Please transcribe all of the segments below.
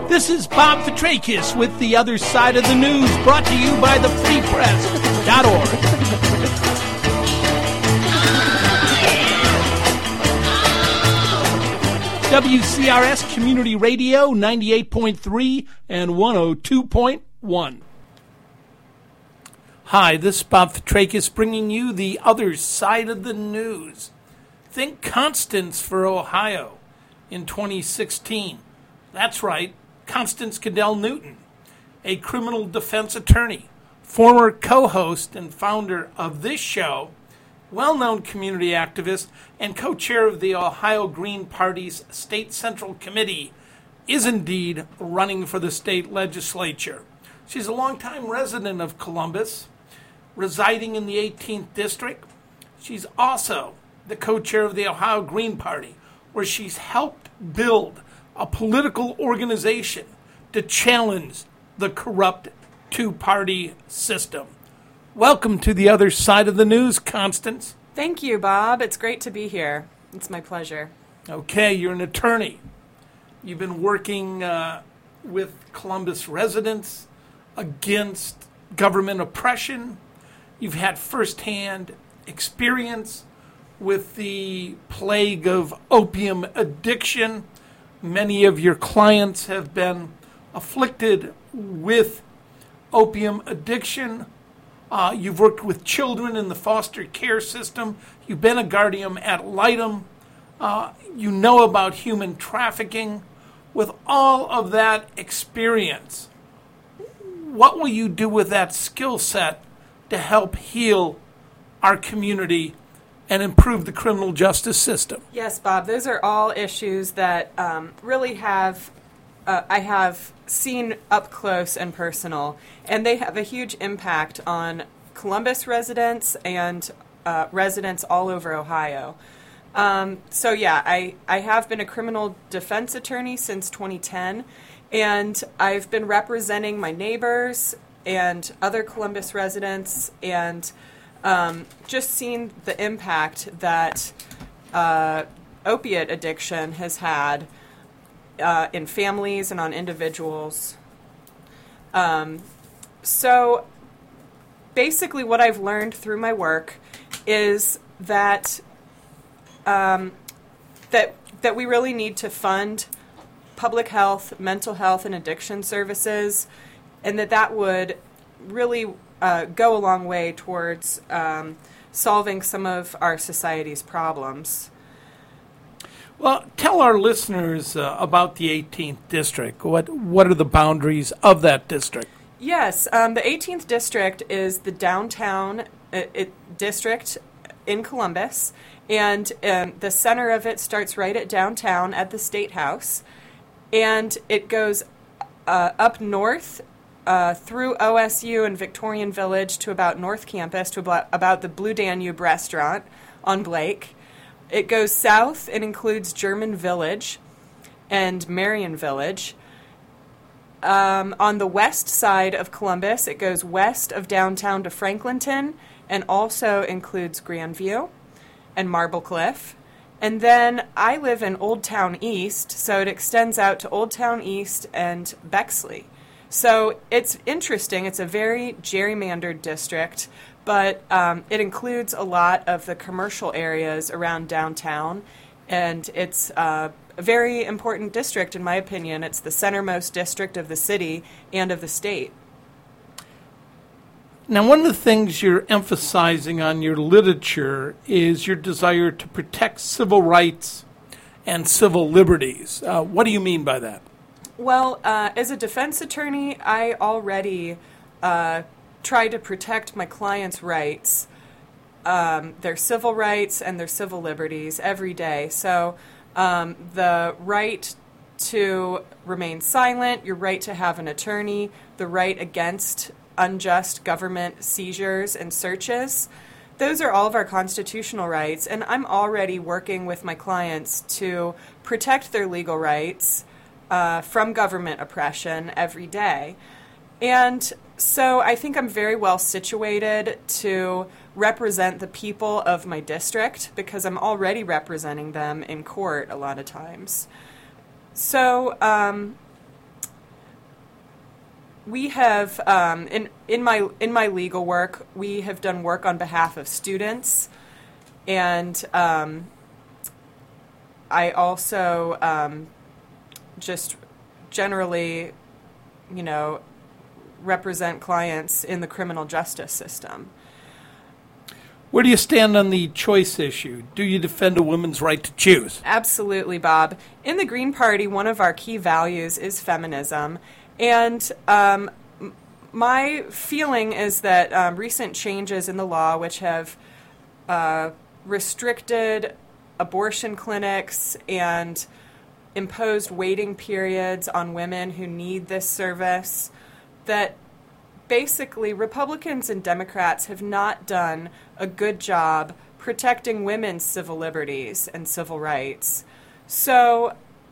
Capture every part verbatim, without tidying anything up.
This is Bob Petrakis with The Other Side of the News, brought to you by the free press dot org. W C R S Community Radio, ninety-eight point three and one oh two point one. Hi, this is Bob Petrakis bringing you The Other Side of the News. Think Constance for Ohio in twenty sixteen. That's right, Constance Cadell Newton, a criminal defense attorney, former co-host and founder of this show, well-known community activist, and co-chair of the Ohio Green Party's State Central Committee, is indeed running for the state legislature. She's a longtime resident of Columbus, residing in the eighteenth District. She's also the co-chair of the Ohio Green Party, where she's helped build a political organization to challenge the corrupt two-party system. Welcome to The Other Side of the News, Constance. Thank you, Bob. It's great to be here. It's my pleasure. Okay, you're an attorney. You've been working uh, with Columbus residents against government oppression. You've had firsthand experience with the plague of opium addiction. Many of your clients have been afflicted with opium addiction. Uh, you've worked with children in the foster care system. You've been a guardian ad litem. Uh, you know about human trafficking. With all of that experience, what will you do with that skill set to help heal our community and improve the criminal justice system? Yes, Bob, those are all issues that um, really have, uh, I have seen up close and personal, and they have a huge impact on Columbus residents and uh, residents all over Ohio. Um, so yeah, I, I have been a criminal defense attorney since twenty ten, and I've been representing my neighbors and other Columbus residents, and um, just seen the impact that uh, opiate addiction has had uh, in families and on individuals. Um, so basically what I've learned through my work is that um, that that we really need to fund public health, mental health, and addiction services, and that that would really uh, go a long way towards um, solving some of our society's problems. Well, tell our listeners uh, about the eighteenth District. What what are the boundaries of that district? Yes, um, the eighteenth District is the downtown uh, it, district in Columbus, and um, the center of it starts right at downtown at the State House, and it goes uh, up north uh, through O S U and Victorian Village to about North Campus, to about, about the Blue Danube restaurant on Blake. It goes south and includes German Village and Marion Village. Um, on the west side of Columbus, it goes west of downtown to Franklinton and also includes Grandview and Marble Cliff. And then I live in Old Town East, so it extends out to Old Town East and Bexley. So it's interesting. It's a very gerrymandered district, but um, it includes a lot of the commercial areas around downtown, and it's uh, a very important district, in my opinion. It's the centermost district of the city and of the state. Now, one of the things you're emphasizing on your literature is your desire to protect civil rights and civil liberties. Uh, what do you mean by that? Well, uh, as a defense attorney, I already uh, try to protect my clients' rights, um, their civil rights and their civil liberties every day. So um, the right to remain silent, your right to have an attorney, the right against unjust government seizures and searches, those are all of our constitutional rights, and I'm already working with my clients to protect their legal rights uh, from government oppression every day. And so I think I'm very well situated to represent the people of my district because I'm already representing them in court a lot of times. So um, we have um, in in my in my legal work, we have done work on behalf of students, and um, I also um, just generally, you know, represent clients in the criminal justice system. Where do you stand on the choice issue? Do you defend a woman's right to choose? Absolutely, Bob. In the Green Party, one of our key values is feminism. And um, my feeling is that um, recent changes in the law, which have uh, restricted abortion clinics and imposed waiting periods on women who need this service, that basically Republicans and Democrats have not done a good job protecting women's civil liberties and civil rights. So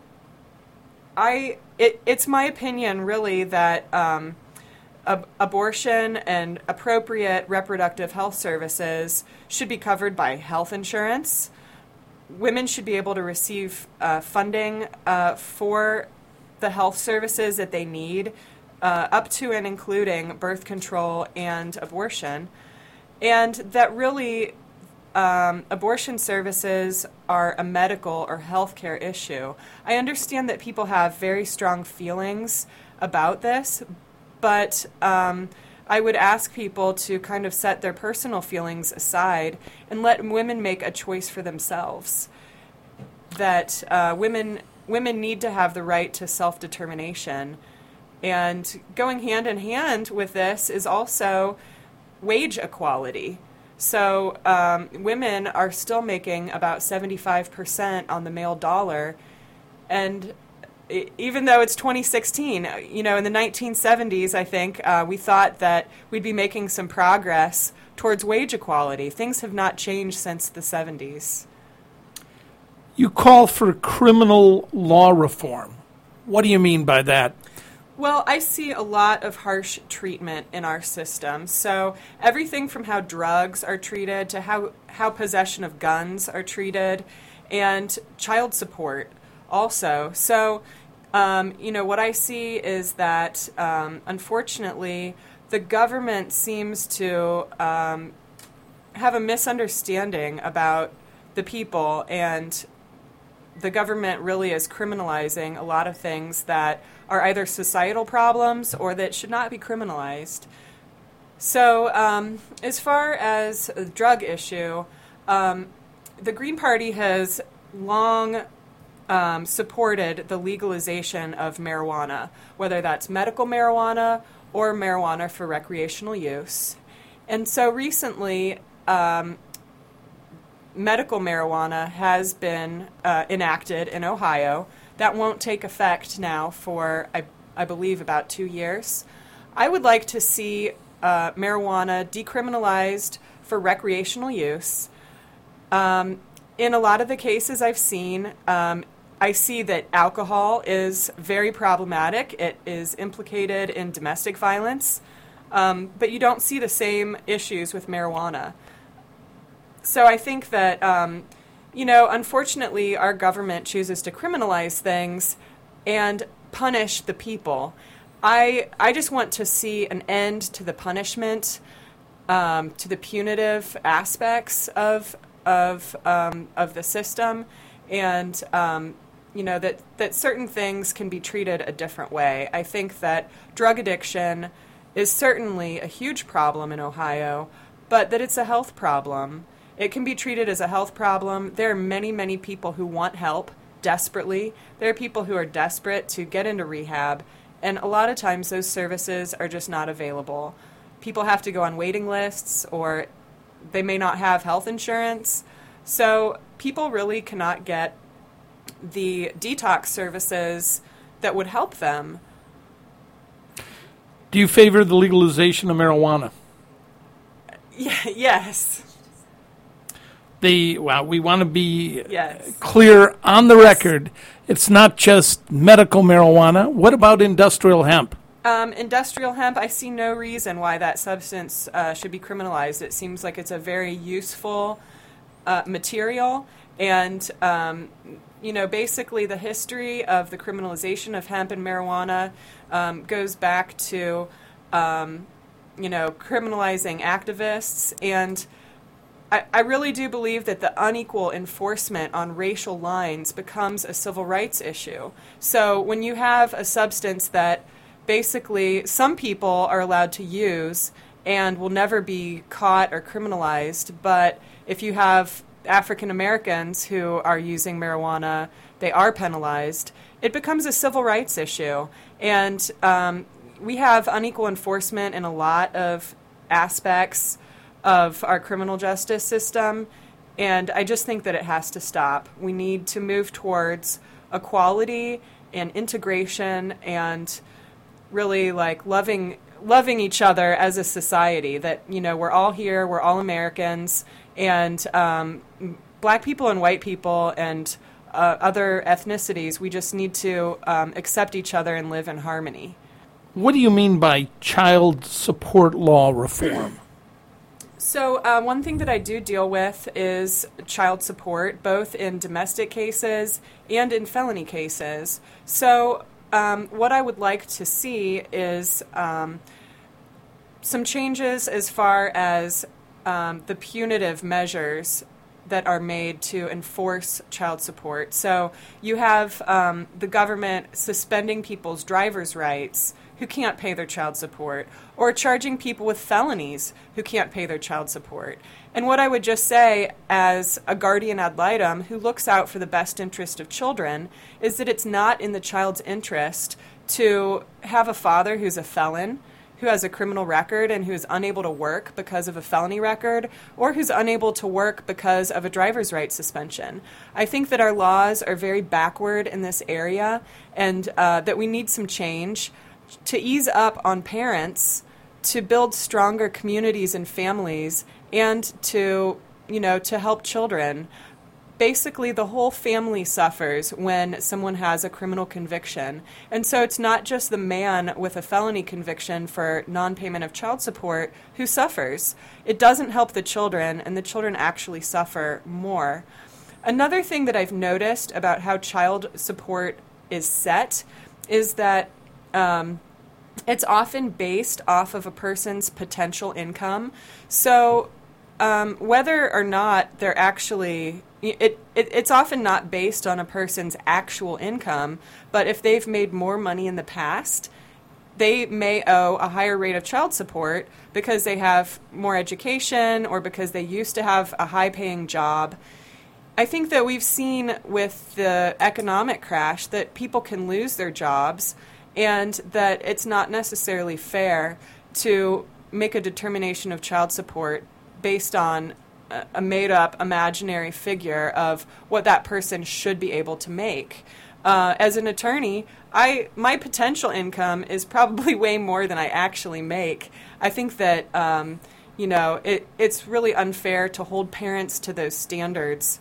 I, it, it's my opinion, really, that um, ab- abortion and appropriate reproductive health services should be covered by health insurance. Women should be able to receive uh, funding uh, for the health services that they need, uh, up to and including birth control and abortion. And that really, um, abortion services are a medical or healthcare issue. I understand that people have very strong feelings about this, but um, I would ask people to kind of set their personal feelings aside and let women make a choice for themselves. That uh, women women need to have the right to self-determination. And going hand in hand with this is also wage equality. So um, women are still making about seventy-five percent on the male dollar. And I- even though it's twenty sixteen, you know, in the nineteen seventies, I think, uh, we thought that we'd be making some progress towards wage equality. Things have not changed since the seventies. You call for criminal law reform. What do you mean by that? Well, I see a lot of harsh treatment in our system. So everything from how drugs are treated to how, how possession of guns are treated, and child support also. So, um, you know, what I see is that, um, unfortunately, the government seems to um, have a misunderstanding about the people, and the government really is criminalizing a lot of things that are either societal problems or that should not be criminalized. So um, as far as the drug issue, um, the Green Party has long um, supported the legalization of marijuana, whether that's medical marijuana or marijuana for recreational use. And so recently, um, medical marijuana has been uh, enacted in Ohio. That won't take effect now for, I, I believe, about two years. I would like to see uh, marijuana decriminalized for recreational use. Um, in a lot of the cases I've seen, um, I see that alcohol is very problematic. It is implicated in domestic violence, um, but you don't see the same issues with marijuana. So I think that, um, you know, unfortunately, our government chooses to criminalize things and punish the people. I I just want to see an end to the punishment, um, to the punitive aspects of of um, of the system, and um, you know that that certain things can be treated a different way. I think that drug addiction is certainly a huge problem in Ohio, but that it's a health problem. It can be treated as a health problem. There are many, many people who want help desperately. There are people who are desperate to get into rehab, and a lot of times those services are just not available. People have to go on waiting lists, or they may not have health insurance. So people really cannot get the detox services that would help them. Do you favor the legalization of marijuana? Yeah, yes. The, well, we want to be Yes. clear on the record. It's not just medical marijuana. What about industrial hemp? Um, industrial hemp, I see no reason why that substance uh, should be criminalized. It seems like it's a very useful uh, material, and um, you know, basically the history of the criminalization of hemp and marijuana um, goes back to, um, you know, criminalizing activists. And I, I really do believe that the unequal enforcement on racial lines becomes a civil rights issue. So when you have a substance that basically some people are allowed to use and will never be caught or criminalized, but if you have African Americans who are using marijuana, they are penalized, it becomes a civil rights issue. And um, we have unequal enforcement in a lot of aspects of our criminal justice system, and I just think that it has to stop. We need to move towards equality and integration and really like loving loving each other as a society, that, you know, we're all here, we're all Americans, and um, black people and white people and uh, other ethnicities, we just need to um, accept each other and live in harmony. What do you mean by child support law reform? So uh, one thing that I do deal with is child support, both in domestic cases and in felony cases. So um, what I would like to see is um, some changes as far as um, the punitive measures that are made to enforce child support. So you have um, the government suspending people's driver's rights who can't pay their child support, or charging people with felonies who can't pay their child support. And what I would just say as a guardian ad litem who looks out for the best interest of children is that it's not in the child's interest to have a father who's a felon, who has a criminal record and who's unable to work because of a felony record, or who's unable to work because of a driver's right suspension. I think that our laws are very backward in this area, and uh, that we need some change to ease up on parents, to build stronger communities and families, and to, you know, to help children. Basically, the whole family suffers when someone has a criminal conviction. And so it's not just the man with a felony conviction for non-payment of child support who suffers. It doesn't help the children, and the children actually suffer more. Another thing that I've noticed about how child support is set is that um, it's often based off of a person's potential income. So um, whether or not they're actually... It, it it's often not based on a person's actual income, but if they've made more money in the past, they may owe a higher rate of child support because they have more education or because they used to have a high-paying job. I think that we've seen with the economic crash that people can lose their jobs, and that it's not necessarily fair to make a determination of child support based on a made-up imaginary figure of what that person should be able to make. Uh, as an attorney, I my potential income is probably way more than I actually make. I think that um, you know it, it's really unfair to hold parents to those standards,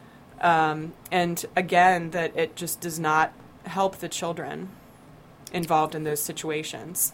um, and again that it just does not help the children involved in those situations.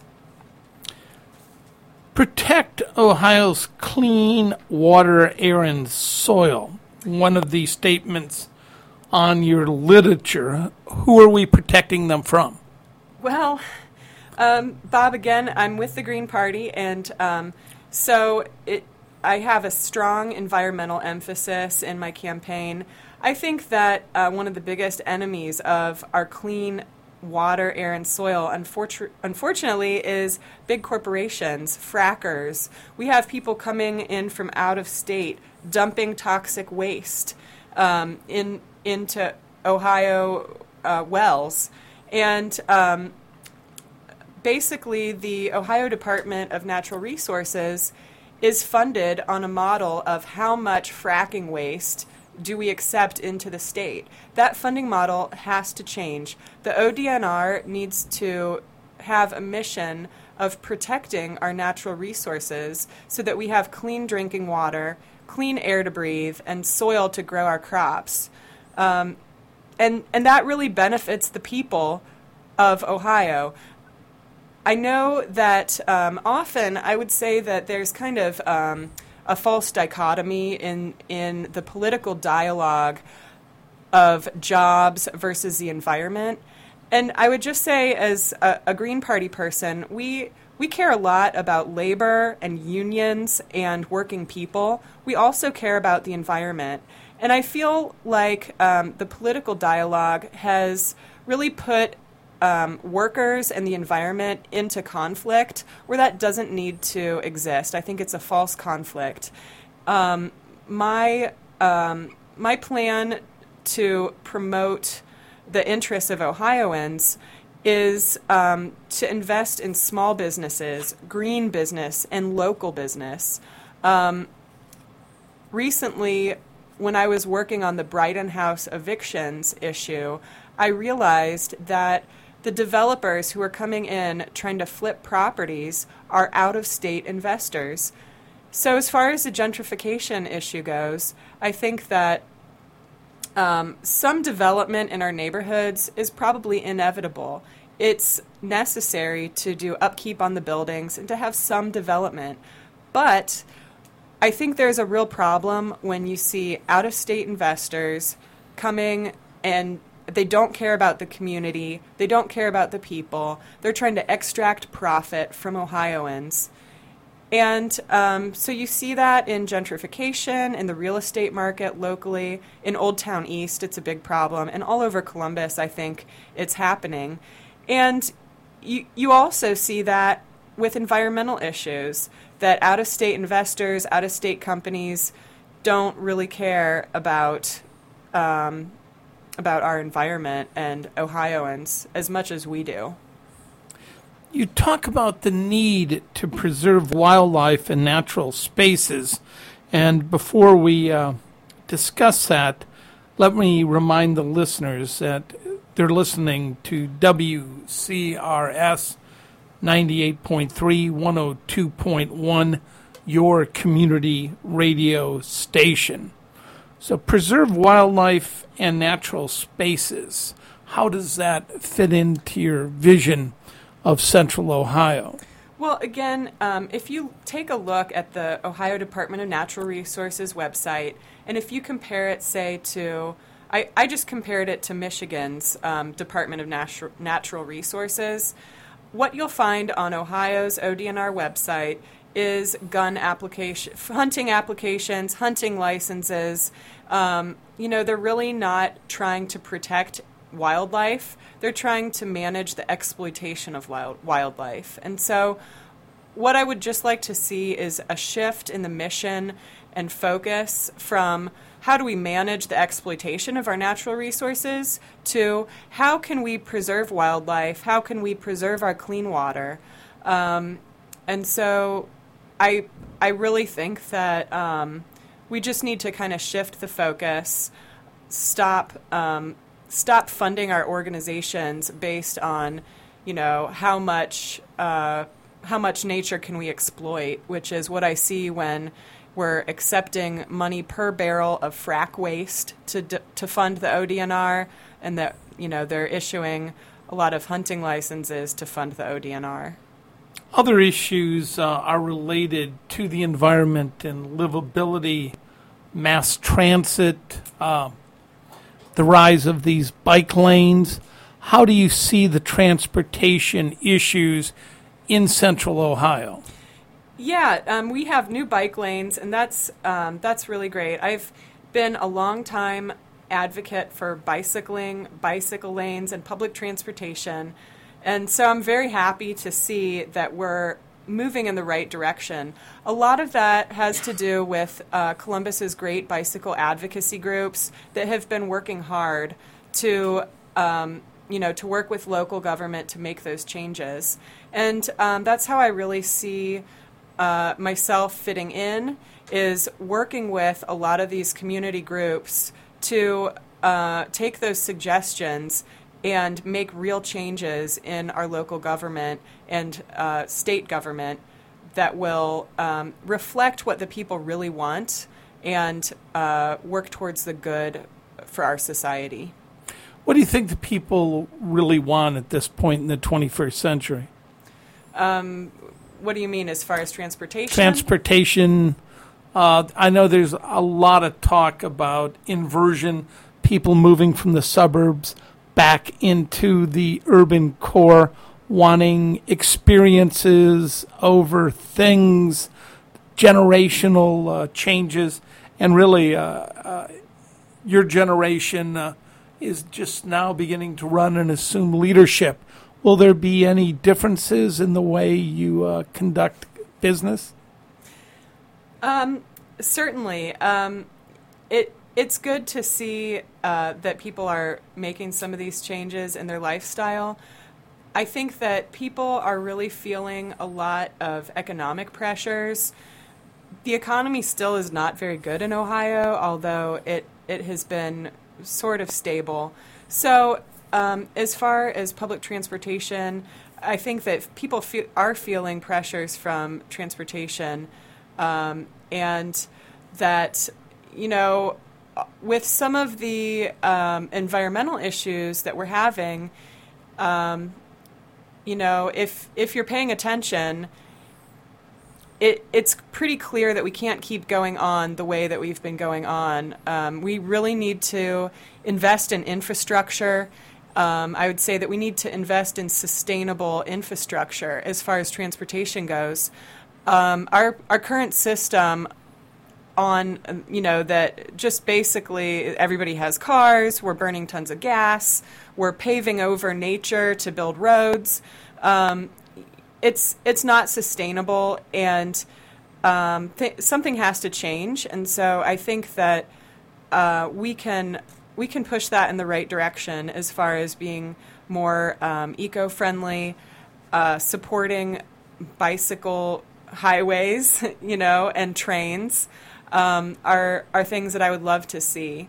Protect Ohio's clean water, air, and soil. One of the statements on your literature. Who are we protecting them from? Well, um, Bob, again, I'm with the Green Party, and um, so it, I have a strong environmental emphasis in my campaign. I think that uh, one of the biggest enemies of our clean water, air, and soil, unfortu- unfortunately, is big corporations, frackers. We have people coming in from out of state, dumping toxic waste um, in into Ohio uh, wells. And um, basically, the Ohio Department of Natural Resources is funded on a model of how much fracking waste do we accept into the state. That funding model has to change. The O D N R needs to have a mission of protecting our natural resources so that we have clean drinking water, clean air to breathe, and soil to grow our crops. Um, and, and that really benefits the people of Ohio. I know that um, often I would say that there's kind of um, a false dichotomy in in the political dialogue of jobs versus the environment. And I would just say, as a, a Green Party person, we we care a lot about labor and unions and working people. We also care about the environment. And I feel like um, the political dialogue has really put um, workers and the environment into conflict where that doesn't need to exist. I think it's a false conflict. Um, my um, my plan to promote the interests of Ohioans is um, to invest in small businesses, green business, and local business. Um, recently, when I was working on the Brighton House evictions issue, I realized that the developers who are coming in trying to flip properties are out-of-state investors. So as far as the gentrification issue goes, I think that Um, some development in our neighborhoods is probably inevitable. It's necessary to do upkeep on the buildings and to have some development. But I think there's a real problem when you see out-of-state investors coming and they don't care about the community, they don't care about the people, they're trying to extract profit from Ohioans. And um, so you see that in gentrification, in the real estate market locally. In Old Town East, it's a big problem. And all over Columbus, I think it's happening. And you, you also see that with environmental issues, that out-of-state investors, out-of-state companies don't really care about um, about our environment and Ohioans as much as we do. You talk about the need to preserve wildlife and natural spaces. And before we uh, discuss that, let me remind the listeners that they're listening to W C R S ninety-eight point three, one oh two point one, your community radio station. So preserve wildlife and natural spaces. How does that fit into your vision of Central Ohio? Well, again, um, if you take a look at the Ohio Department of Natural Resources website, and if you compare it, say, to, I, I just compared it to Michigan's um, Department of Natu- Natural Resources, what you'll find on Ohio's O D N R website is gun application, hunting applications, hunting licenses. Um, you know, they're really not trying to protect wildlife. They're trying to manage the exploitation of wild, wildlife. And so what I would just like to see is a shift in the mission and focus from how do we manage the exploitation of our natural resources to how can we preserve wildlife, how can we preserve our clean water. Um, and so I, I really think that um, we just need to kind of shift the focus, stop um, stop funding our organizations based on, you know, how much uh, how much nature can we exploit, which is what I see when we're accepting money per barrel of frack waste to d- to fund the O D N R, and that, you know, they're issuing a lot of hunting licenses to fund the O D N R. Other issues uh, are related to the environment and livability, mass transit, uh, the rise of these bike lanes. How do you see the transportation issues in Central Ohio? Yeah, um, we have new bike lanes, and that's um, that's really great. I've been a long time advocate for bicycling, bicycle lanes, and public transportation, and so I'm very happy to see that we're moving in the right direction. A lot of that has to do with uh, Columbus's great bicycle advocacy groups that have been working hard to, um, you know, to work with local government to make those changes. And um, that's how I really see uh, myself fitting in, is working with a lot of these community groups to uh, take those suggestions and make real changes in our local government and uh, state government that will um, reflect what the people really want and uh, work towards the good for our society. What do you think the people really want at this point in the twenty-first century? Um, what do you mean as far as transportation? Transportation. Uh, I know there's a lot of talk about inversion. people moving from the suburbs back into the urban core, wanting experiences over things, generational uh, changes, and really uh, uh, your generation uh, is just now beginning to run and assume leadership. Will there be any differences in the way you uh, conduct business? Um, certainly. Um, it it's good to see uh, that people are making some of these changes in their lifestyle. I think that people are really feeling a lot of economic pressures. The economy still is not very good in Ohio, although it, it has been sort of stable. So um, as far as public transportation, I think that people fe- are feeling pressures from transportation, um, and that, you know, with some of the um, environmental issues that we're having, um, you know, if if you're paying attention, it it's pretty clear that we can't keep going on the way that we've been going on. Um, we really need to invest in infrastructure. Um, I would say that we need to invest in sustainable infrastructure as far as transportation goes. Um, our our current system on, you know, that just basically everybody has cars, we're burning tons of gas, we're paving over nature to build roads. Um, it's it's not sustainable, and um, th- something has to change. And so I think that uh, we can we can push that in the right direction as far as being more um, eco-friendly, uh, supporting bicycle highways, you know, and trains. Um, are are things that I would love to see.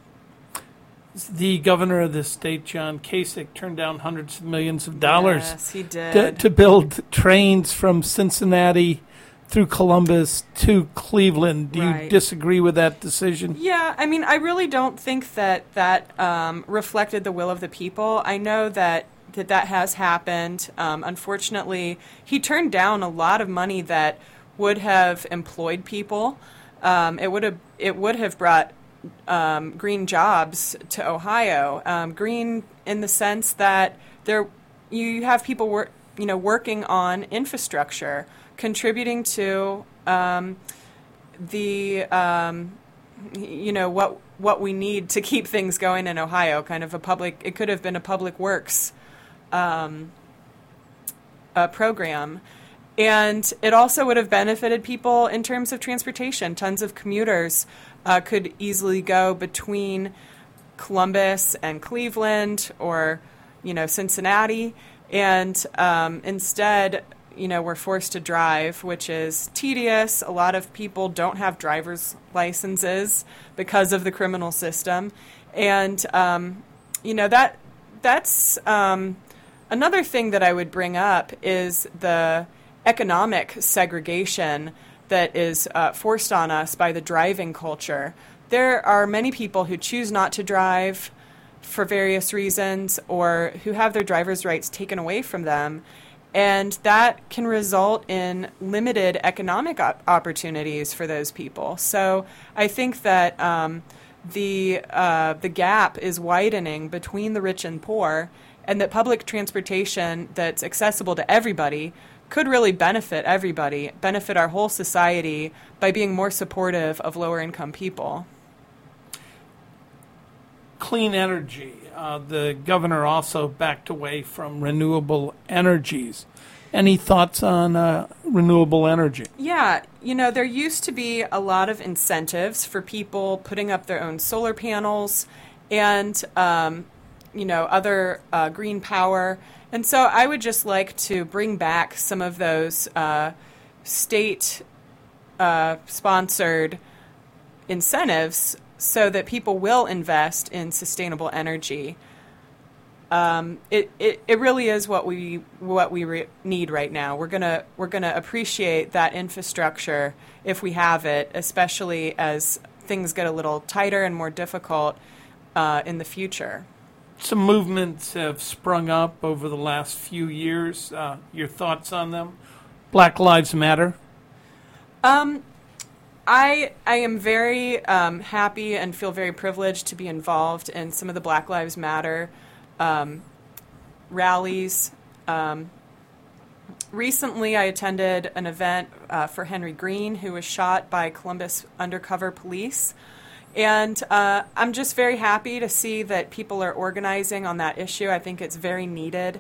The governor of the state, John Kasich, turned down hundreds of millions of dollars yes, he did. To, to build trains from Cincinnati through Columbus to Cleveland. Do right. you disagree with that decision? Yeah, I mean, I really don't think that that um, reflected the will of the people. I know that that, that has happened. Um, unfortunately, he turned down a lot of money that would have employed people. Um, it would have it would have brought um, green jobs to Ohio. Um, green in the sense that there you have people work you know working on infrastructure, contributing to um, the um, you know what what we need to keep things going in Ohio. Kind of a public. It could have been a public works um, uh, program. And it also would have benefited people in terms of transportation. Tons of commuters uh, could easily go between Columbus and Cleveland, or, you know, Cincinnati. And um, instead, you know, we're forced to drive, which is tedious. A lot of people don't have driver's licenses because of the criminal system. And, um, you know, that that's um, another thing that I would bring up is the economic segregation that is uh, forced on us by the driving culture. There are many people who choose not to drive for various reasons, or who have their driver's rights taken away from them, and that can result in limited economic op- opportunities for those people. So I think that um, the uh, the gap is widening between the rich and poor, and that public transportation that's accessible to everybody could really benefit everybody, benefit our whole society by being more supportive of lower income people. Clean energy. Uh, the governor also backed away from renewable energies. Any thoughts on uh, renewable energy? Yeah, you know, there used to be a lot of incentives for people putting up their own solar panels and, um, you know, other uh, green power. And so I would just like to bring back some of those uh, state-sponsored uh, incentives so that people will invest in sustainable energy. Um, it, it it really is what we what we re- need right now. We're gonna we're gonna appreciate that infrastructure if we have it, especially as things get a little tighter and more difficult uh, in the future. Some movements have sprung up over the last few years. Uh, your thoughts on them? Black Lives Matter? Um, I I am very um, happy and feel very privileged to be involved in some of the Black Lives Matter um, rallies. Um, recently, I attended an event uh, for Henry Green, who was shot by Columbus undercover police. And uh, I'm just very happy to see that people are organizing on that issue. I think it's very needed.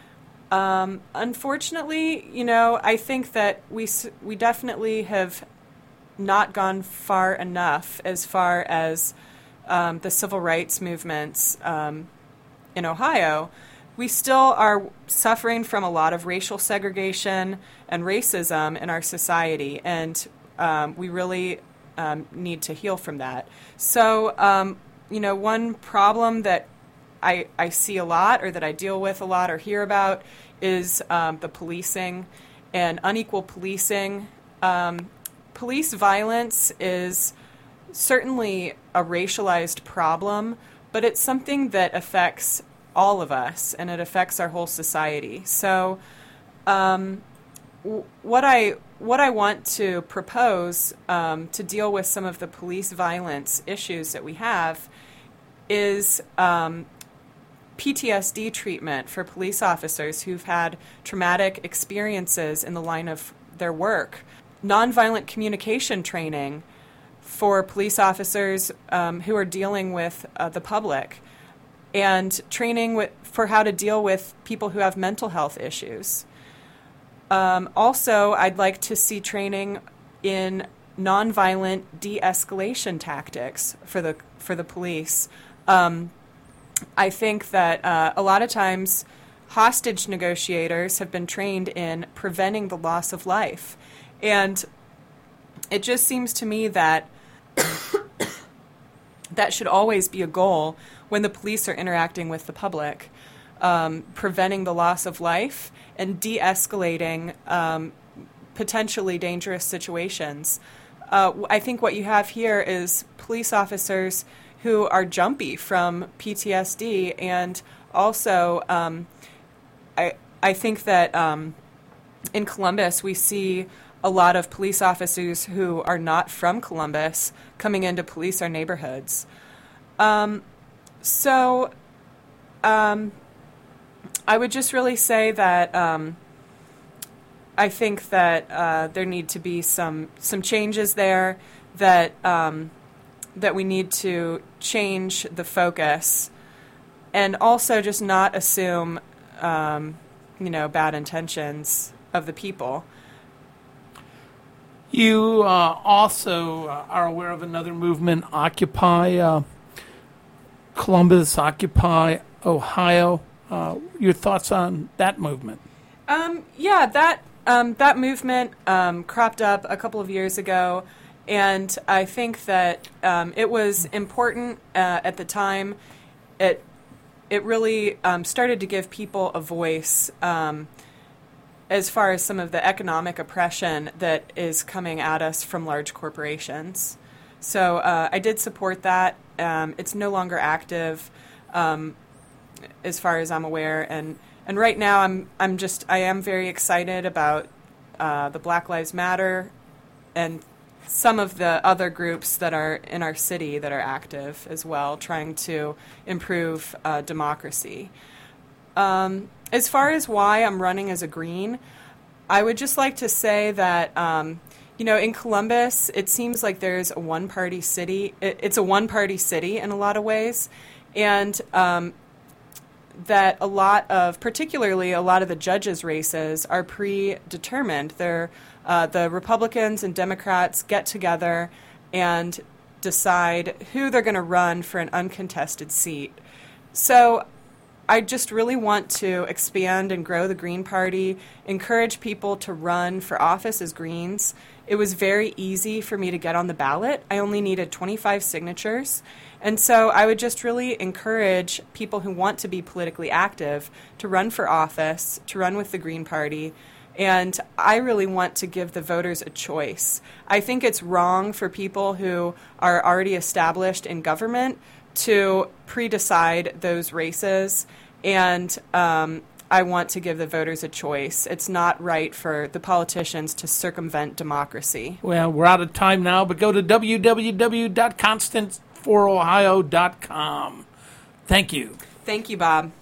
Um, unfortunately, you know, I think that we we definitely have not gone far enough as far as um, the civil rights movements um, in Ohio. We still are suffering from a lot of racial segregation and racism in our society, and um, we really um, need to heal from that. So, um, you know, one problem that I, I see a lot, or that I deal with a lot or hear about, is um, the policing and unequal policing. Um, police violence is certainly a racialized problem, but it's something that affects all of us, and it affects our whole society. So um, w- what I what I want to propose um, to deal with some of the police violence issues that we have is um, P T S D treatment for police officers who've had traumatic experiences in the line of their work, nonviolent communication training for police officers um, who are dealing with uh, the public, and training with, for how to deal with people who have mental health issues. Um, also, I'd like to see training in nonviolent de-escalation tactics for the for the police. Um, I think that uh, a lot of times hostage negotiators have been trained in preventing the loss of life. And it just seems to me that that should always be a goal when the police are interacting with the public, um, preventing the loss of life and de-escalating um, potentially dangerous situations. Uh, I think what you have here is police officers who are jumpy from P T S D, and also um, I I think that um, in Columbus we see a lot of police officers who are not from Columbus coming in to police our neighborhoods. Um, so um, I would just really say that um, I think that uh, there need to be some some changes there, that um, that we need to change the focus, and also just not assume, um, you know, bad intentions of the people. You uh, also uh, are aware of another movement, Occupy uh, Columbus, Occupy Ohio. Uh, your thoughts on that movement? Um, yeah, that um, that movement um, cropped up a couple of years ago, and I think that um, it was important uh, at the time. It it really um, started to give people a voice um, as far as some of the economic oppression that is coming at us from large corporations. So uh, I did support that. Um, it's no longer active, um, as far as I'm aware, and and right now I'm I'm just I am very excited about uh, the Black Lives Matter and some of the other groups that are in our city that are active as well, trying to improve uh, democracy. Um, as far as why I'm running as a Green, I would just like to say that, um, you know, in Columbus, it seems like there's a one-party city. It, it's a one-party city in a lot of ways, and um, that a lot of, particularly a lot of the judges' races are predetermined. They're Uh, the Republicans and Democrats get together and decide who they're going to run for an uncontested seat. So I just really want to expand and grow the Green Party, encourage people to run for office as Greens. It was very easy for me to get on the ballot. I only needed twenty-five signatures. And so I would just really encourage people who want to be politically active to run for office, to run with the Green Party. And I really want to give the voters a choice. I think it's wrong for people who are already established in government to pre-decide those races. And um, I want to give the voters a choice. It's not right for the politicians to circumvent democracy. Well, we're out of time now, but go to w w w dot constance for ohio dot com. Thank you. Thank you, Bob.